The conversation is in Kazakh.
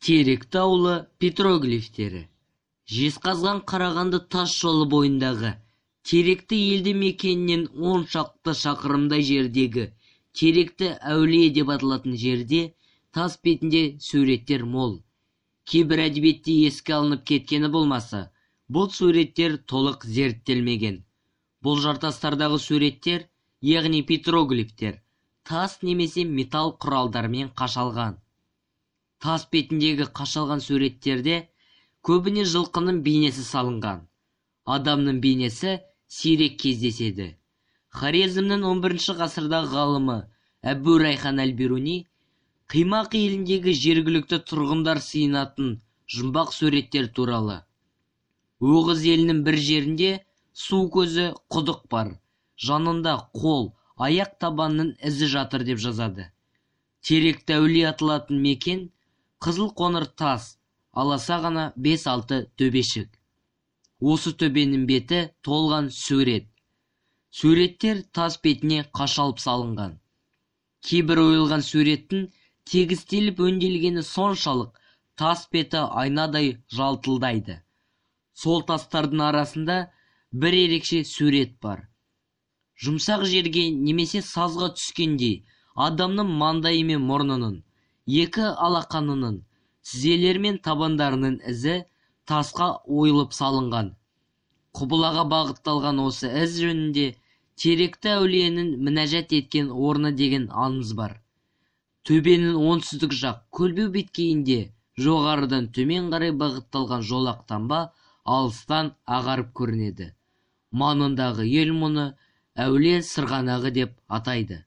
Теректі ауылы петроглифтері. Жезқазған Қарағанды тас жолы бойындағы Теректі елді мекенінен 10 шақты шақырымдай жердегі Теректі әулие деп аталатын жерде тас бетінде суреттер мол. Кейбір әдебиетте еске алынып кеткені болмаса, бұл суреттер толық зерттелмеген. Бұл жартастардағы суреттер, яғни петроглифтер, тас немесе металл құралдармен қашалған. Тас бетіндегі қашалған суреттерде көбіне жылқының бейнесі салынған. Адамның бейнесі сирек кездеседі. Хорезмнің 11 ғасырдағы ғалымы Әбу Райхан әл-Бируни Қимақ еліндегі жергілікті тұрғындар сыйынатын жұмбақ суреттер туралы. Оғыз елінің бір жерінде су көзі құдық бар, жанында қол, аяқ табанның ізі жатыр деп жазады. Теректі әулие аталатын мекен қызыл қоңыр тас, аласа ғана 5-6 төбешік. Осы төбенің беті толған сурет. Суреттер тас бетіне қашалып салынған. Кейбір ойылған суреттің тегістеліп өнделгені соншалық тас беті айнадай жалтылдайды. Сол тастардың арасында бір ерекше сурет бар. Жұмсақ жерге немесе сазға түскендей адамның маңдайы мен мұрнының, екі алақанының, тізелері мен табандарының ізі тасқа ойылып салынған. Құбылаға бағытталған осы із жөнінде Теректі әулиенің мінәжат еткен орны деген аңыз бар. Төбенің оңтүстік жақ көлбеу беткейінде жоғарыдан төмен қарай бағытталған жолақ таңба алыстан ағарып көрінеді. Маңындағы ел мұны әулие сырғанағы деп атайды.